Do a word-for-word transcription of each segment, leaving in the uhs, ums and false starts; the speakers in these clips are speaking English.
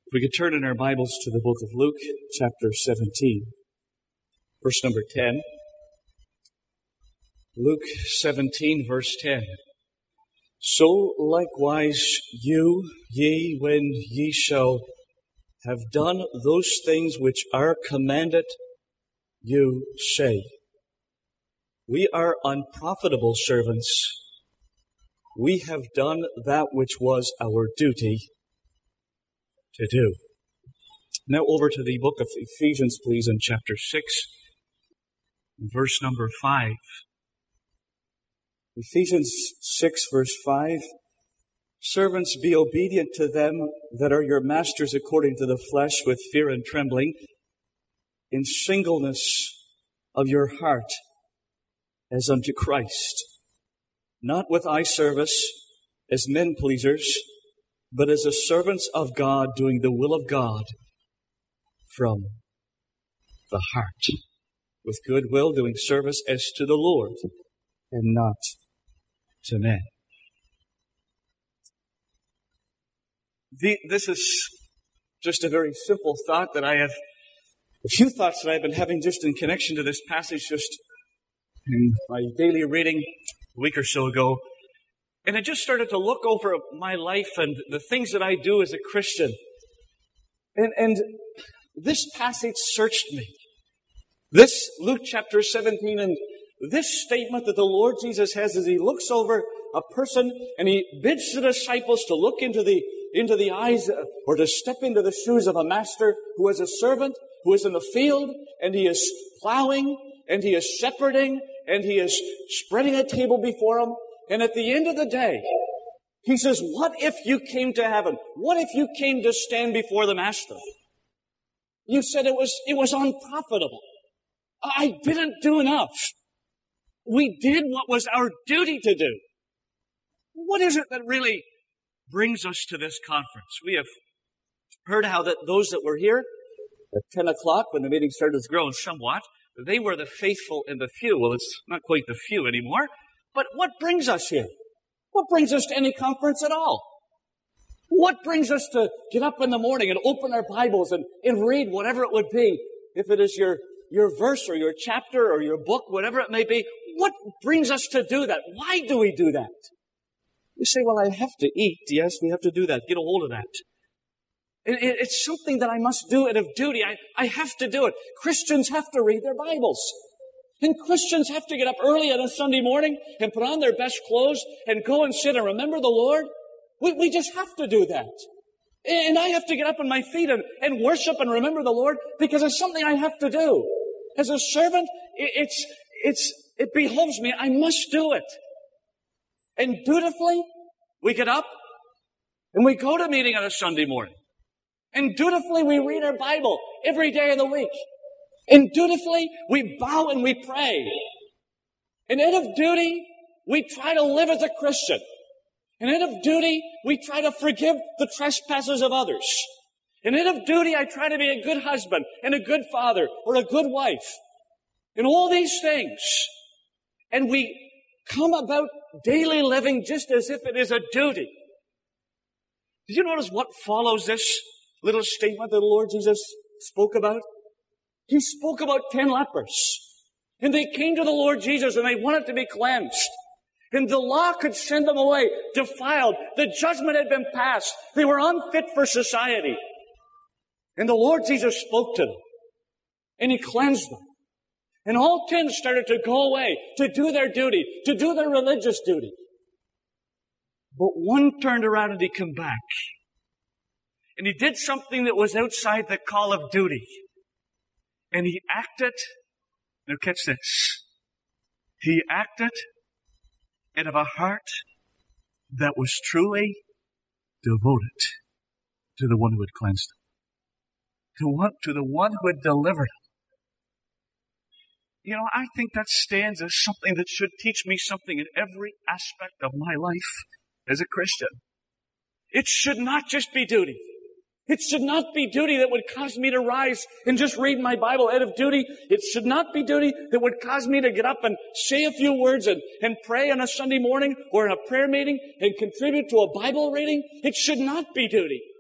If we could turn in our Bibles to the book of Luke, chapter seventeen, verse number ten. Luke seventeen, verse ten. So likewise you, ye, when ye shall have done those things which are commanded you, say, we are unprofitable servants. We have done that which was our duty to do. Now over to the book of Ephesians, please, in chapter six, verse number five. Ephesians six, verse five. Servants, be obedient to them that are your masters according to the flesh, with fear and trembling, in singleness of your heart, as unto Christ, not with eye service, as men pleasers, but as the servants of God, doing the will of God from the heart, with good will, doing service as to the Lord and not to men. The, this is just a very simple thought that I have, a few thoughts that I've been having just in connection to this passage just in my daily reading a week or so ago. And I just started to look over my life and the things that I do as a Christian. And, and this passage searched me. This Luke chapter seventeen, and this statement that the Lord Jesus has as He looks over a person and He bids the disciples to look into the, into the eyes or to step into the shoes of a master who is a servant, who is in the field, and he is plowing, and he is shepherding, and he is spreading a table before him. And at the end of the day, He says, what if you came to heaven? What if you came to stand before the Master? You said it was, it was unprofitable. I didn't do enough. We did what was our duty to do. What is it that really brings us to this conference? We have heard how that those that were here at ten o'clock when the meeting started to grow somewhat, they were the faithful and the few. Well, it's not quite the few anymore. But what brings us here? What brings us to any conference at all? What brings us to get up in the morning and open our Bibles and, and read whatever it would be? If it is your, your verse or your chapter or your book, whatever it may be, what brings us to do that? Why do we do that? You say, well, I have to eat. Yes, we have to do that. Get a hold of that. It, it, it's something that I must do out of duty. I, I have to do it. Christians have to read their Bibles. And Christians have to get up early on a Sunday morning and put on their best clothes and go and sit and remember the Lord. We, we just have to do that. And I have to get up on my feet and, and worship and remember the Lord because it's something I have to do. As a servant, it, it's, it's, it behoves me. I must do it. And dutifully, we get up and we go to meeting on a Sunday morning. And dutifully, we read our Bible every day of the week. And dutifully, we bow and we pray. And out of duty, we try to live as a Christian. And out of duty, we try to forgive the trespasses of others. And out of duty, I try to be a good husband and a good father or a good wife. And all these things. And we come about daily living just as if it is a duty. Did you notice what follows this little statement that the Lord Jesus spoke about? He spoke about ten lepers. And they came to the Lord Jesus and they wanted to be cleansed. And the law could send them away, defiled. The judgment had been passed. They were unfit for society. And the Lord Jesus spoke to them. And He cleansed them. And all ten started to go away, to do their duty, to do their religious duty. But one turned around and he came back. And he did something that was outside the call of duty. And he acted, now catch this, he acted out of a heart that was truly devoted to the one who had cleansed him, to, one, to the one who had delivered him. You know, I think that stands as something that should teach me something in every aspect of my life as a Christian. It should not just be duty. It should not be duty that would cause me to rise and just read my Bible out of duty. It should not be duty that would cause me to get up and say a few words and, and pray on a Sunday morning or in a prayer meeting and contribute to a Bible reading. It should not be duty.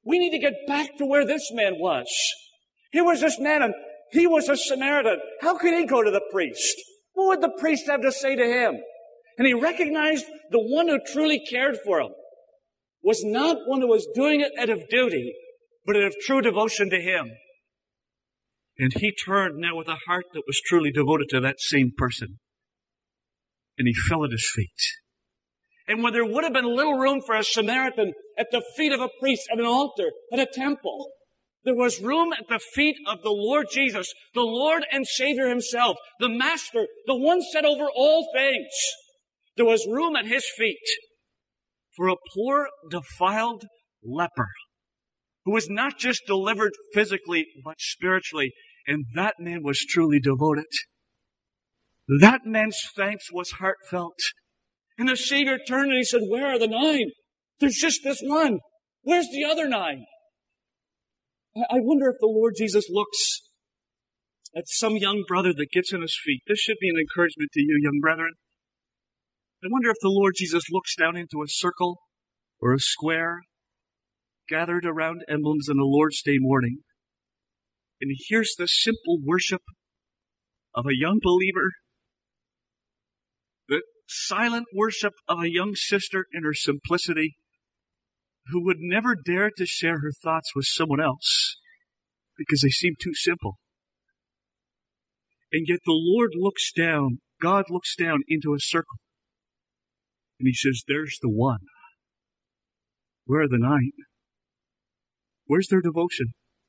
We need to get back to where this man was. Here was this man, and he was a Samaritan. How could he go to the priest? What would the priest have to say to him? And he recognized the one who truly cared for him was not one who was doing it out of duty, but out of true devotion to him. And he turned now with a heart that was truly devoted to that same person. And he fell at his feet. And when there would have been little room for a Samaritan at the feet of a priest at an altar, at a temple, there was room at the feet of the Lord Jesus, the Lord and Savior himself, the Master, the one set over all things. There was room at his feet for a poor, defiled leper who was not just delivered physically, but spiritually. And that man was truly devoted. That man's thanks was heartfelt. And the Savior turned and he said, where are the nine? There's just this one. Where's the other nine? I wonder if the Lord Jesus looks at some young brother that gets on his feet. This should be an encouragement to you, young brethren. I wonder if the Lord Jesus looks down into a circle or a square gathered around emblems on a Lord's Day morning, and he hears the simple worship of a young believer, the silent worship of a young sister in her simplicity, who would never dare to share her thoughts with someone else because they seem too simple. And yet the Lord looks down, God looks down into a circle, and he says, there's the one. Where are the nine? Where's their devotion?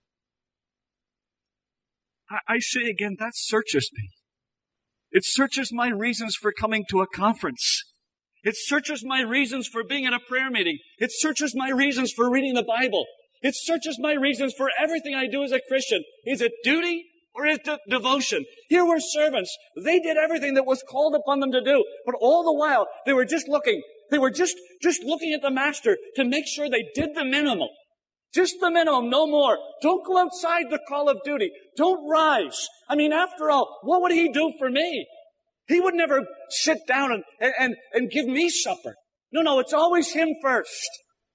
I, I say again, that searches me. It searches my reasons for coming to a conference. It searches my reasons for being at a prayer meeting. It searches my reasons for reading the Bible. It searches my reasons for everything I do as a Christian. Is it duty or is it devotion? Here were servants. They did everything that was called upon them to do. But all the while, they were just looking. They were just, just looking at the Master to make sure they did the minimum. Just the minimum, no more. Don't go outside the call of duty. Don't rise. I mean, after all, what would he do for me? He would never sit down and, and, and give me supper. No, no, it's always him first.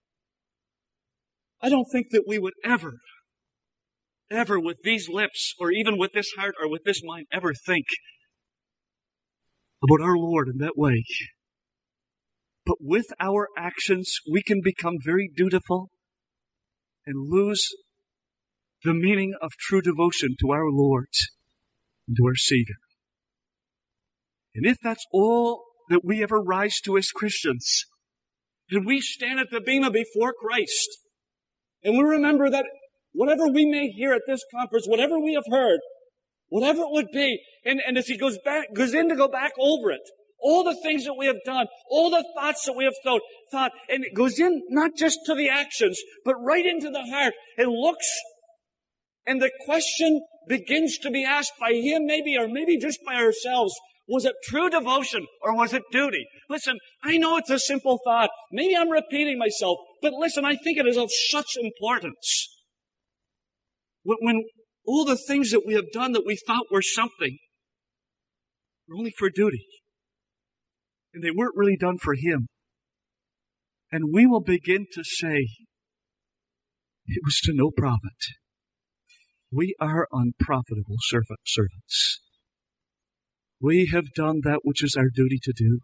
I don't think that we would ever, ever with these lips, or even with this heart, or with this mind, ever think about our Lord in that way. But with our actions, we can become very dutiful and lose the meaning of true devotion to our Lord and to our Savior. And if that's all that we ever rise to as Christians, and we stand at the bema before Christ, and we remember that whatever we may hear at this conference, whatever we have heard, whatever it would be, and, and as he goes back, goes in to go back over it, all the things that we have done, all the thoughts that we have thought, thought, and it goes in not just to the actions, but right into the heart, and looks, and the question begins to be asked by him maybe, or maybe just by ourselves. Was it true devotion or was it duty? Listen, I know it's a simple thought. Maybe I'm repeating myself, but listen, I think it is of such importance. When, when all the things that we have done that we thought were something were only for duty, and they weren't really done for him, and we will begin to say, it was to no profit. We are unprofitable servant, servants. We have done that which is our duty to do.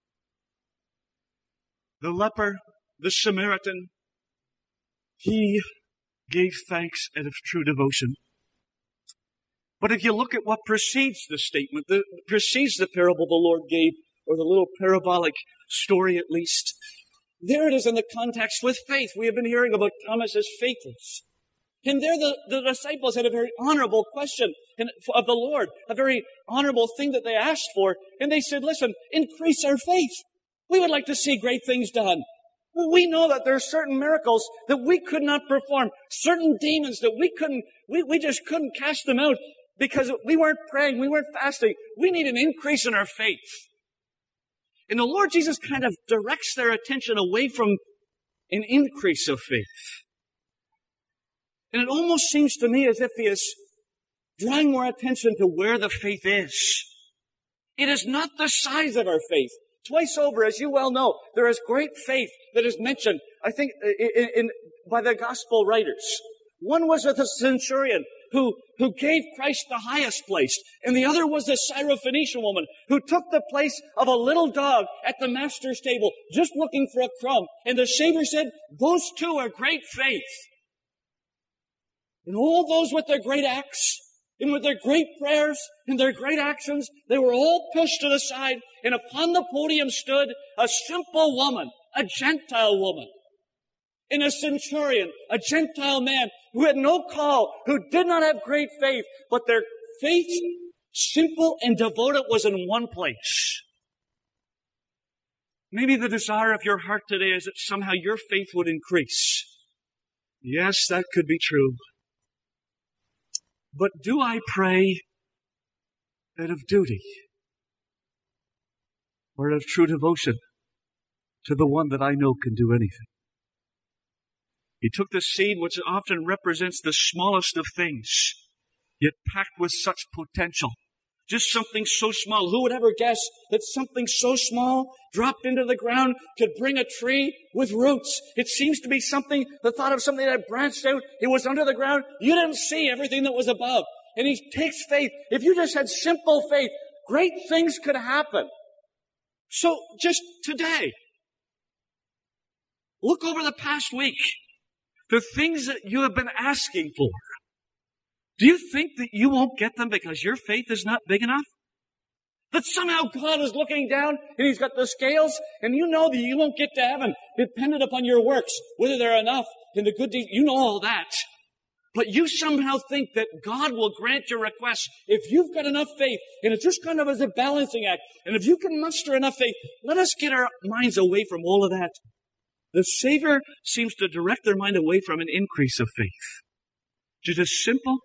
The leper, the Samaritan, he gave thanks out of true devotion. But if you look at what precedes the statement, that precedes the parable the Lord gave, or the little parabolic story at least, there it is in the context with faith. We have been hearing about Thomas's faithless. And there the, the disciples had a very honorable question of the Lord, a very honorable thing that they asked for. And they said, listen, increase our faith. We would like to see great things done. We know that there are certain miracles that we could not perform, certain demons that we couldn't, we, we just couldn't cast them out because we weren't praying, we weren't fasting. We need an increase in our faith. And the Lord Jesus kind of directs their attention away from an increase of faith. And it almost seems to me as if he is drawing more attention to where the faith is. It is not the size of our faith. Twice over, as you well know, there is great faith that is mentioned, I think, in, in, by the gospel writers. One was with a centurion who, who gave Christ the highest place, and the other was the Syrophoenician woman who took the place of a little dog at the master's table, just looking for a crumb. And the Savior said, those two are great faith. And all those with their great acts, and with their great prayers and their great actions, they were all pushed to the side, and upon the podium stood a simple woman, a Gentile woman, and a centurion, a Gentile man who had no call, who did not have great faith, but their faith, simple and devoted, was in one place. Maybe the desire of your heart today is that somehow your faith would increase. Yes, that could be true. But do I pray out of duty or out of true devotion to the one that I know can do anything? He took the seed, which often represents the smallest of things, yet packed with such potential. Just something so small. Who would ever guess that something so small dropped into the ground could bring a tree with roots? It seems to be something, the thought of something that branched out. It was under the ground. You didn't see everything that was above. And he takes faith. If you just had simple faith, great things could happen. So just today, look over the past week. The things that you have been asking for. Do you think that you won't get them because your faith is not big enough? That somehow God is looking down and He's got the scales, and you know that you won't get to heaven dependent upon your works, whether they're enough in the good deeds. You know all that. But you somehow think that God will grant your request if you've got enough faith, and it's just kind of as a balancing act. And if you can muster enough faith, let us get our minds away from all of that. The Savior seems to direct their mind away from an increase of faith. Just a simple,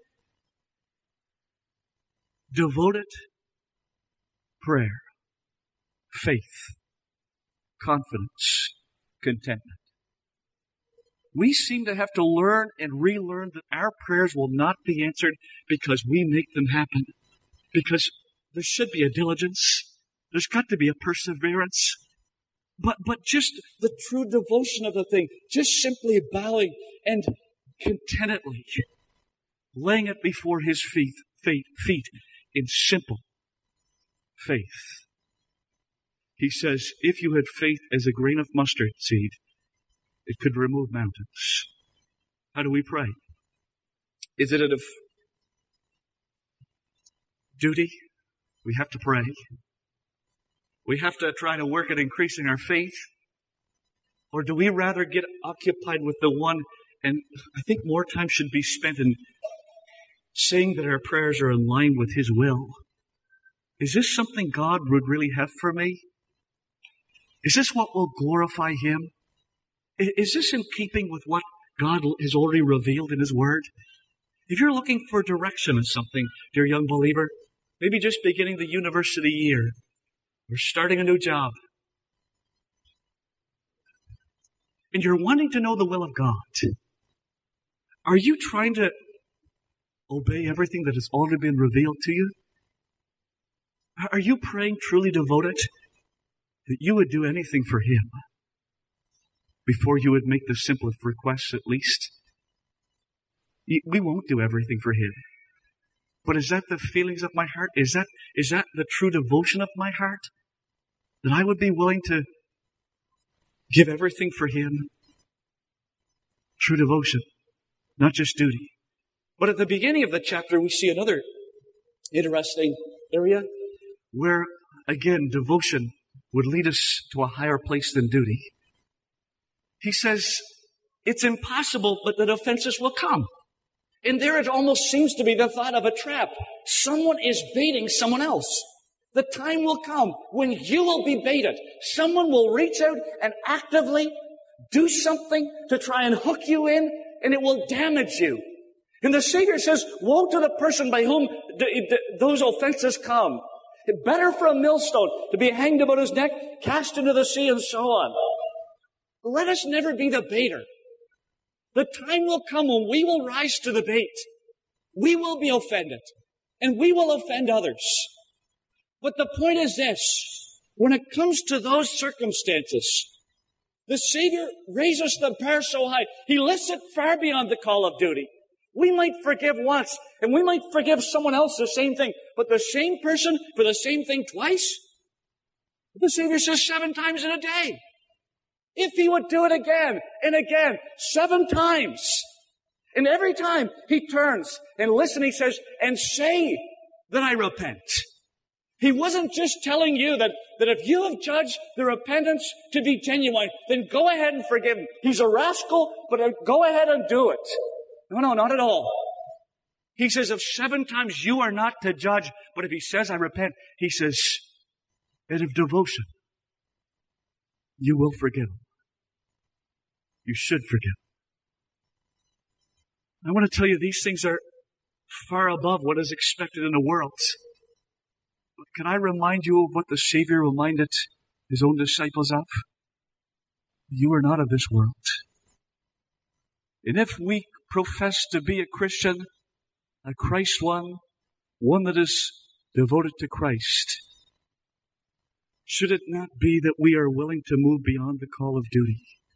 devoted prayer, faith, confidence, contentment. We seem to have to learn and relearn that our prayers will not be answered because we make them happen. Because there should be a diligence. There's got to be a perseverance. But, but just the true devotion of the thing, just simply bowing and contentedly laying it before His feet, feet, feet in simple faith. He says, if you had faith as a grain of mustard seed, it could remove mountains. How do we pray? Is it out of duty? We have to pray. We have to try to work at increasing our faith? Or do we rather get occupied with the one, and I think more time should be spent in saying that our prayers are in line with His will? Is this something God would really have for me? Is this what will glorify Him? Is this in keeping with what God has already revealed in His Word? If you're looking for direction in something, dear young believer, maybe just beginning the university year, or starting a new job, and you're wanting to know the will of God, are you trying to obey everything that has already been revealed to you? Are you praying truly devoted that you would do anything for Him before you would make the simplest requests at least? We won't do everything for Him. But is that the feelings of my heart? Is that, is that the true devotion of my heart? That I would be willing to give everything for Him? True devotion, not just duty. But at the beginning of the chapter, we see another interesting area where, again, devotion would lead us to a higher place than duty. He says, it's impossible, but that offenses will come. And there it almost seems to be the thought of a trap. Someone is baiting someone else. The time will come when you will be baited. Someone will reach out and actively do something to try and hook you in, and it will damage you. And the Savior says, woe to the person by whom th- th- those offenses come. Better for a millstone to be hanged about his neck, cast into the sea, and so on. Let us never be the baiter. The time will come when we will rise to the bait. We will be offended, and we will offend others. But the point is this: when it comes to those circumstances, the Savior raises the bar so high. He lifts it far beyond the call of duty. We might forgive once, and we might forgive someone else the same thing, but the same person for the same thing twice? The Savior says seven times in a day. If He would do it again and again, seven times. And every time He turns and listen, He says, and say that I repent. He wasn't just telling you that, that if you have judged the repentance to be genuine, then go ahead and forgive him. He's a rascal, but go ahead and do it. No, no, not at all. He says if seven times you are not to judge, but if He says I repent, He says, out of devotion, you will forgive him. You should forgive. I want to tell you these things are far above what is expected in the world. But can I remind you of what the Savior reminded His own disciples of? You are not of this world. And if we profess to be a Christian, a Christ one, one that is devoted to Christ, should it not be that we are willing to move beyond the call of duty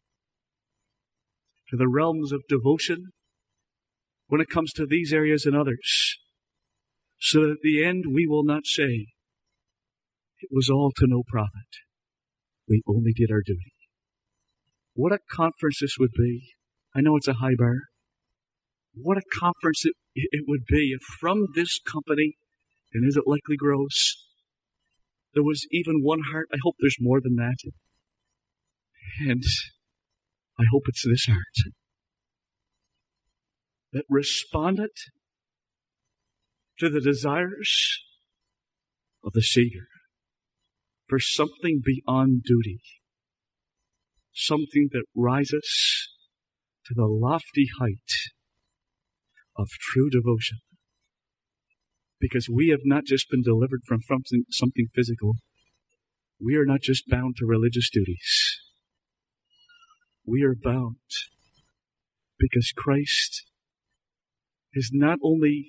to the realms of devotion when it comes to these areas and others, so that at the end we will not say, it was all to no profit. We only did our duty. What a conference this would be. I know it's a high bar. What a conference it, it would be if from this company, and as it likely grows, there was even one heart. I hope there's more than that. And I hope it's this heart that responded to the desires of the Savior for something beyond duty, something that rises to the lofty height of true devotion. Because we have not just been delivered from something, something physical. We are not just bound to religious duties. We are bound because Christ has not only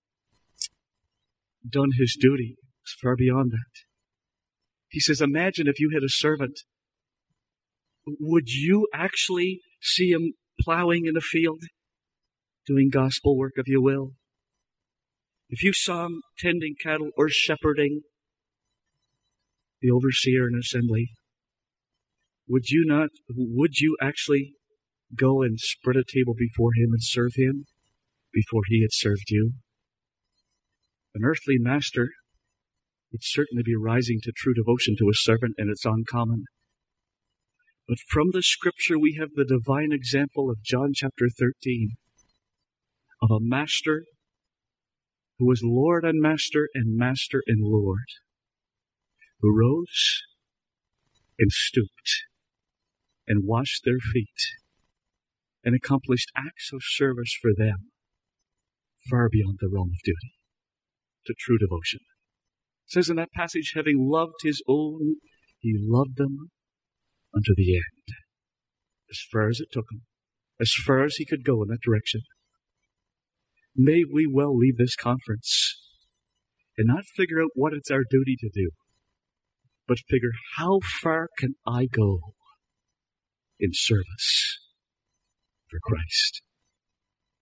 done His duty, it's far beyond that. He says, imagine if you had a servant. Would you actually see him plowing in a field, doing gospel work, if you will? If you saw him tending cattle or shepherding, the overseer in assembly, would you not, would you actually go and spread a table before him and serve him before he had served you? An earthly master would certainly be rising to true devotion to a servant, and it's uncommon. But from the Scripture we have the divine example of John chapter thirteen, of a master who was Lord and Master and Master and Lord, who rose and stooped and washed their feet and accomplished acts of service for them far beyond the realm of duty to true devotion. It says in that passage, having loved His own, He loved them unto the end. As far as it took Him, as far as He could go in that direction. May we well leave this conference and not figure out what it's our duty to do, but figure how far can I go in service for Christ.